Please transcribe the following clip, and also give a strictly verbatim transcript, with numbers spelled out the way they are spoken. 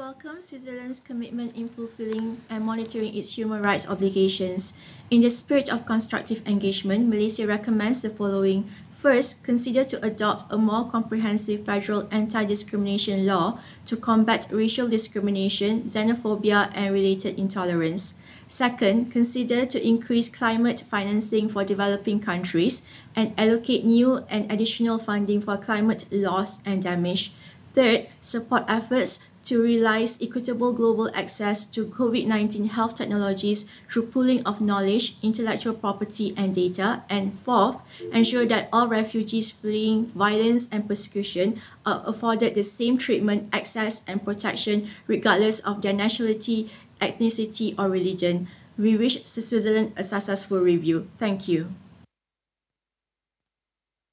welcomes Switzerland's commitment in fulfilling and monitoring its human rights obligations. In the spirit of constructive engagement, Malaysia recommends the following. First, consider to adopt a more comprehensive federal anti-discrimination law to combat racial discrimination, xenophobia, and related intolerance. Second, consider to increase climate financing for developing countries and allocate new and additional funding for climate loss and damage. Third, support efforts to realize equitable global access to COVID nineteen health technologies through pooling of knowledge, intellectual property, and data. And fourth, ensure that all refugees fleeing violence and persecution are afforded the same treatment, access, and protection regardless of their nationality, ethnicity, or religion. We wish Switzerland a successful review. Thank you.